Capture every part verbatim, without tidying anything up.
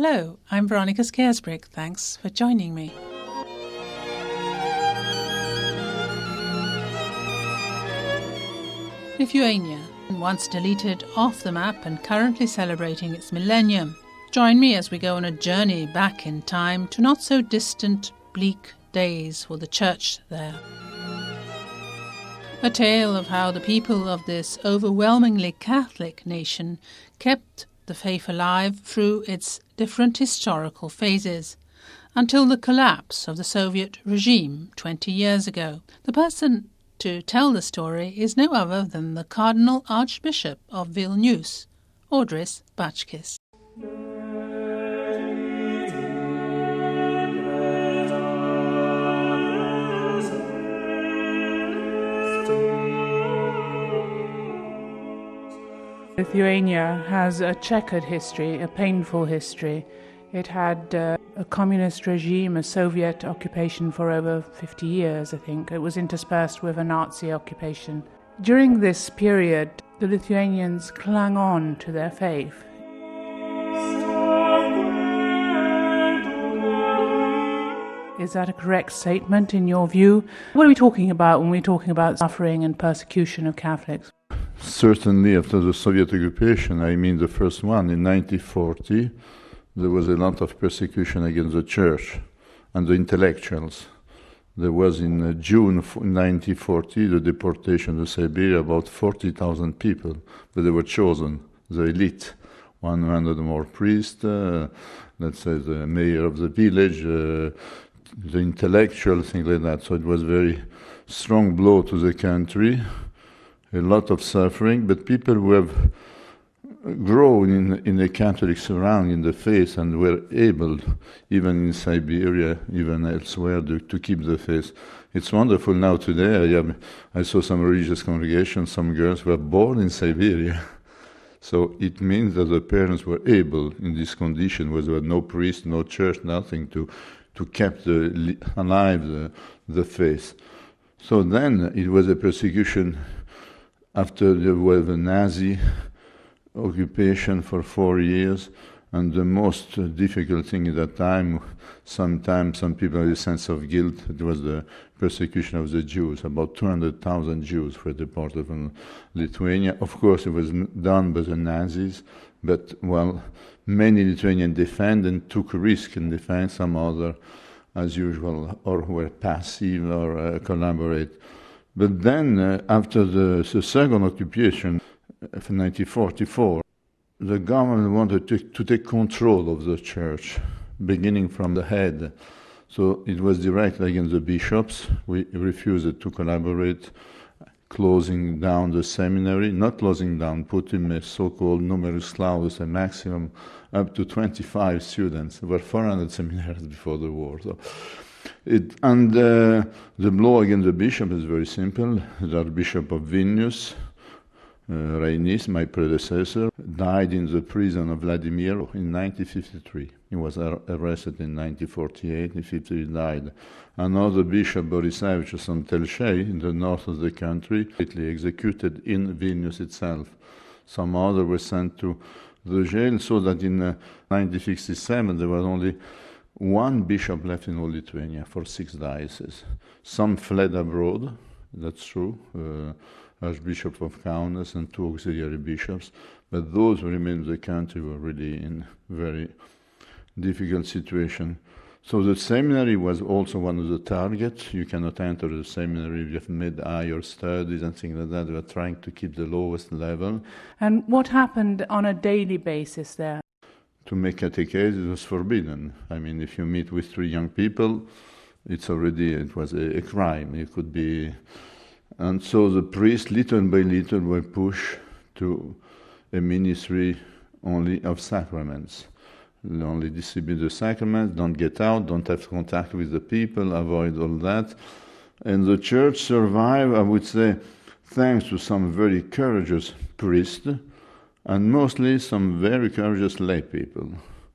Hello, I'm Veronica Scarisbrick. Thanks for joining me. Lithuania, once deleted off the map and currently celebrating its millennium. Join me as we go on a journey back in time to not so distant, bleak days for the church there. A tale of how the people of this overwhelmingly Catholic nation kept the faith alive through its different historical phases, until the collapse of the Soviet regime twenty years ago. The person to tell the story is no other than the Cardinal Archbishop of Vilnius, Audris Bačkis. Lithuania has a checkered history, a painful history. It had uh, a communist regime, a Soviet occupation for over fifty years, I think. It was interspersed with a Nazi occupation. During this period, the Lithuanians clung on to their faith. Is that a correct statement in your view? What are we talking about when we're talking about suffering and persecution of Catholics? Certainly after the Soviet occupation, I mean the first one in nineteen forty, there was a lot of persecution against the church and the intellectuals. There was in uh, June nineteen forty the deportation to Siberia, about forty thousand people, but they were chosen, the elite, one hundred more priests, uh, let's say the mayor of the village, uh, the intellectual, things like that. So it was a very strong blow to the country. A lot of suffering, but people who have grown in in a Catholic surrounding in the faith and were able, even in Siberia, even elsewhere, to, to keep the faith. It's wonderful now today. I, have, I saw some religious congregations, some girls were born in Siberia. So it means that the parents were able, in this condition, where there was no priest, no church, nothing, to, to keep the, alive the, the faith. So then it was a persecution after there was the Nazi occupation for four years, and the most uh, difficult thing at that time, sometimes some people had a sense of guilt, it was the persecution of the Jews. About two hundred thousand Jews were deported from Lithuania. Of course, it was done by the Nazis, but, well, many Lithuanians defended and took risk in defense, some other, as usual, or were passive or uh, collaborate. But then, uh, after the, the second occupation of nineteen forty-four, the government wanted to, to take control of the church, beginning from the head. So it was directed against the bishops. We refused to collaborate, closing down the seminary, not closing down, putting a so-called numerus clausus, a maximum up to twenty-five students. There were four hundred seminaries before the war. So. It, and uh, the blow against the bishop is very simple. The Archbishop of Vilnius, uh, Rainis, my predecessor, died in the prison of Vladimir in nineteen fifty-three. He was ar- arrested in nineteen forty-eight, in fifty he died. Another bishop, Borisevich Santelshey, in the north of the country, executed in Vilnius itself. Some others were sent to the jail, so that in uh, nineteen sixty-seven there was only one bishop left in all Lithuania for six dioceses. Some fled abroad, that's true, uh, Archbishop of Kaunas and two auxiliary bishops, but those who remained in the country were really in very difficult situation. So the seminary was also one of the targets. You cannot enter the seminary if you have made higher studies and things like that. They were trying to keep the lowest level. And what happened on a daily basis there? To make catechesis was forbidden. I mean, if you meet with three young people, it's already, it was a, a crime. It could be, and so the priests, little by little, were pushed to a ministry only of sacraments. They only distribute the sacraments, don't get out, don't have contact with the people, avoid all that. And the church survived, I would say, thanks to some very courageous priests, and mostly some very courageous lay people.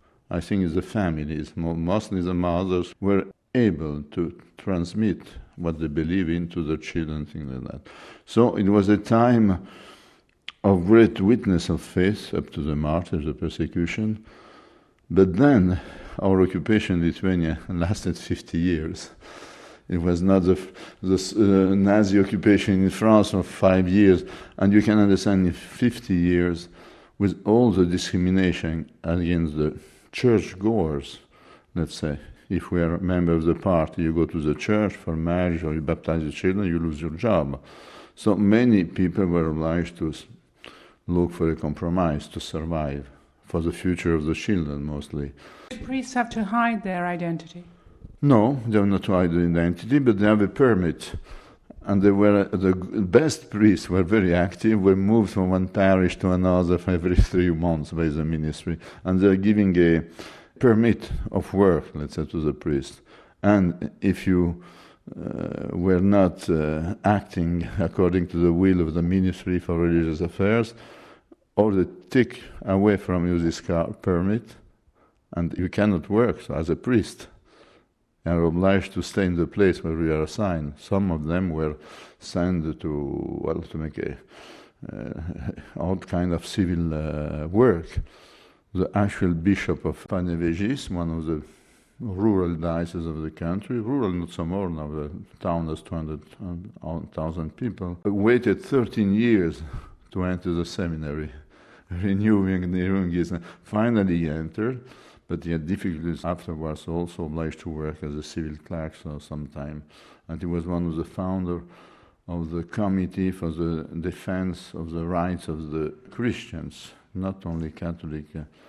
I think the families, mostly the mothers, were able to transmit what they believe in to their children, things like that. So it was a time of great witness of faith up to the martyrs, the persecution, But then our occupation in Lithuania lasted fifty years. It was not the, the uh, Nazi occupation in France for five years. And you can understand in fifty years, with all the discrimination against the churchgoers, let's say, if we are a member of the party, you go to the church for marriage or you baptize the children, you lose your job. So many people were obliged to look for a compromise to survive, for the future of the children mostly. Priests have to hide their identity? No, they have not to hide their identity, but they have a permit. And they were the best priests were very active, were moved from one parish to another every three months by the ministry. And they're giving a permit of work, let's say, to the priest. And if you uh, were not uh, acting according to the will of the Ministry for Religious Affairs, or they take away from you this car permit, and you cannot work so as a priest. You are obliged to stay in the place where you are assigned. Some of them were sent to, well, to make a uh, odd kind of civil uh, work. The actual bishop of Panevėžys, one of the rural dioceses of the country, rural not so more now, the town has two hundred thousand people, waited thirteen years to enter the seminary, renewing and renewing his. Finally he entered, but he had difficulties afterwards, also obliged to work as a civil clerk for some time. And he was one of the founders of the Committee for the Defense of the Rights of the Christians, not only Catholic.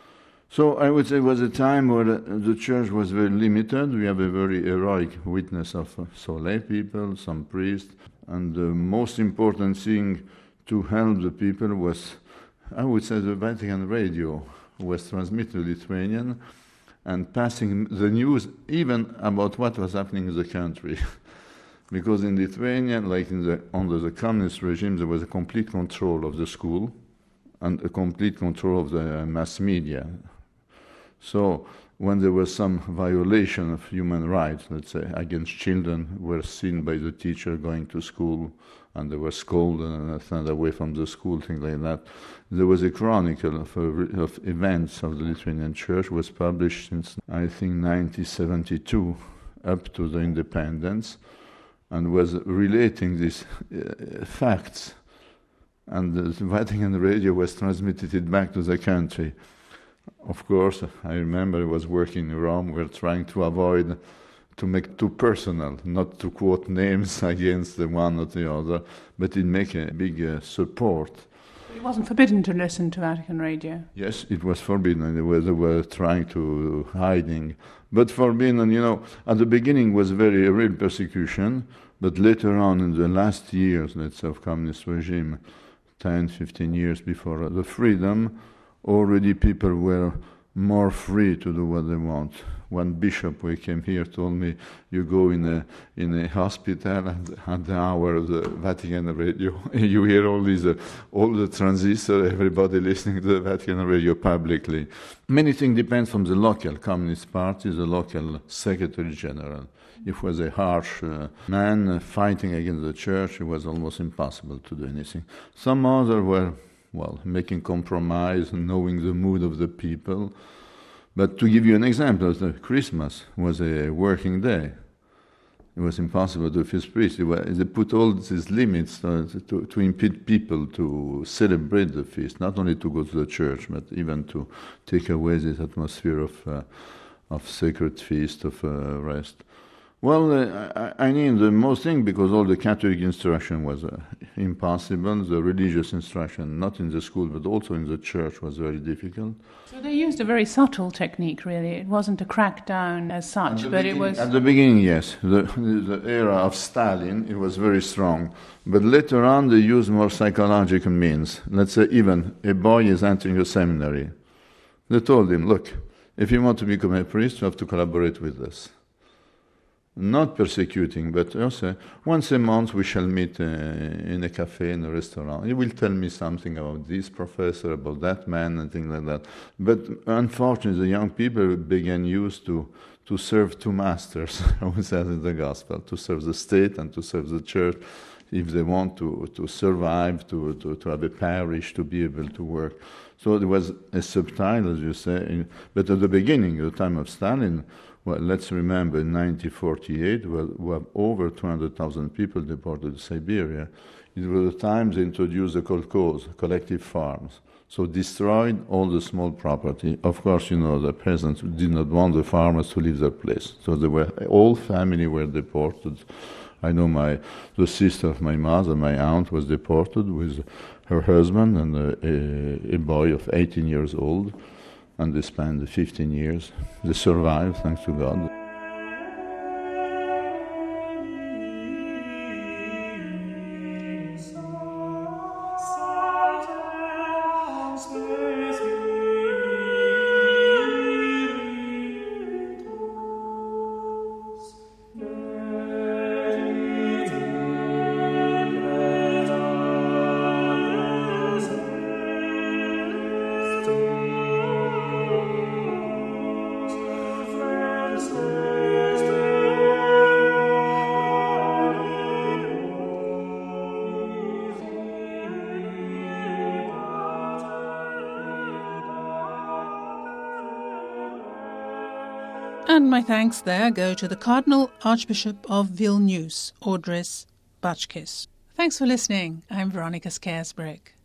So I would say it was a time where the church was very limited. We have a very heroic witness of some lay people, some priests, and the most important thing to help the people was, I would say, the Vatican radio was transmitted Lithuanian and passing the news even about what was happening in the country. Because in Lithuania, like in the, under the communist regime, there was a complete control of the school and a complete control of the mass media. So when there was some violation of human rights, let's say, against children, were seen by the teacher going to school, and they were scolded and sent away from the school, things like that. There was a chronicle of, uh, of events of the Lithuanian Church, was published since, I think, nineteen seventy-two, up to the independence, and was relating these uh, facts. And the Vatican radio was transmitted it back to the country. Of course, I remember I was working in Rome, we were trying to avoid to make too personal, not to quote names against the one or the other, but it make a big uh, support. It wasn't forbidden to listen to Vatican radio? Yes, it was forbidden. They were, they were trying to hiding. But forbidden, you know, at the beginning was very a real persecution, but later on in the last years, let's say, of communist regime, ten, fifteen years before the freedom, already people were more free to do what they want. One bishop who came here told me, you go in a in a hospital and at the hour of the Vatican radio, you hear all these, uh, all the transistors, everybody listening to the Vatican radio publicly. Many things depend from the local Communist Party, the local Secretary General. If he was a harsh uh, man uh, fighting against the church, it was almost impossible to do anything. Some others were, well, making compromise, knowing the mood of the people. But to give you an example, the Christmas was a working day. It was impossible to feast priests. They put all these limits to, to, to impede people to celebrate the feast, not only to go to the church, but even to take away this atmosphere of uh, of sacred feast, of uh, rest. Well, uh, I, I mean the most thing, because all the Catholic instruction was uh, impossible. The religious instruction, not in the school, but also in the church, was very difficult. So they used a very subtle technique, really. It wasn't a crackdown as such, but it was... At the beginning, yes. The, the era of Stalin, it was very strong. But later on, they used more psychological means. Let's say even a boy is entering a seminary. They told him, look, if you want to become a priest, you have to collaborate with us. Not persecuting, but also once a month we shall meet uh, in a cafe, in a restaurant. You will tell me something about this professor, about that man, and things like that. But unfortunately, the young people began used to to serve two masters, I would say in the gospel, to serve the state and to serve the church. if they want to, to survive, to, to, to have a parish, to be able to work. So there was a subtitle, as you say. In, but at the beginning, at the time of Stalin, well, let's remember, in nineteen forty-eight, we were over two hundred thousand people deported to Siberia. It was the time they introduced the kolkhoz, collective farms. So destroyed all the small property. Of course, you know, the peasants did not want the farmers to leave their place. So they were, all family were deported. I know my the sister of my mother, my aunt, was deported with her husband and a, a, a boy of eighteen years old, and they spent fifteen years. They survived, thanks to God. And my thanks there go to the Cardinal Archbishop of Vilnius, Audris Bachkis. Thanks for listening. I'm Veronica Scarisbrick.